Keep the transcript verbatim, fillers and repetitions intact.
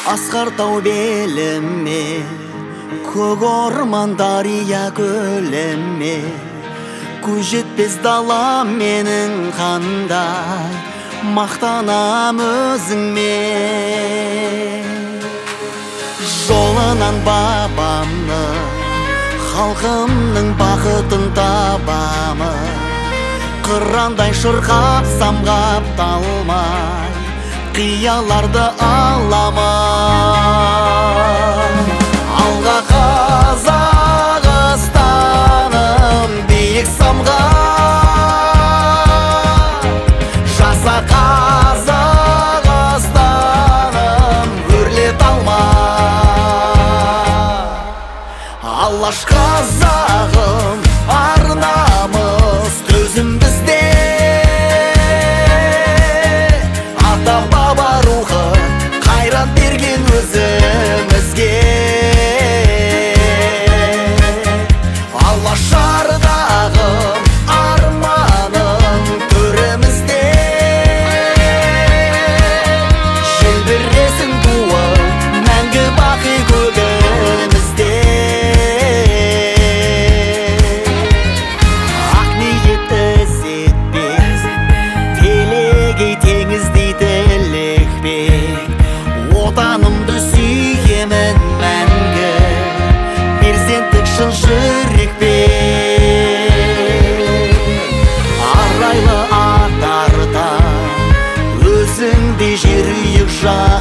Асқар тау беліме, көк орман дария көліме, көз жетпес дала менің қандай, мақтанам өзіңмен. Жолынан бабамны, халқымның бақытын табамын, қырандай шырқап самғап талмай, қияларды аламын. Алға Қазақстаным, биік самғап, жаса Қазақстаным, өрлет алма. Алаш қазағым, арнамыз төзім бізде, ата баба рухы қайрат берген өзімізге. Алаш ардағым, арманым төрімізде, желбіресін туы мәңгі бақи көгімізде. Ақ ниет ізетпек, телегей теңіздей тілекпек, отанымды сүйемін мәңгі, перзенттік шын жүрекпен. Арайлы аттарда өзіңдей жерүйік жан,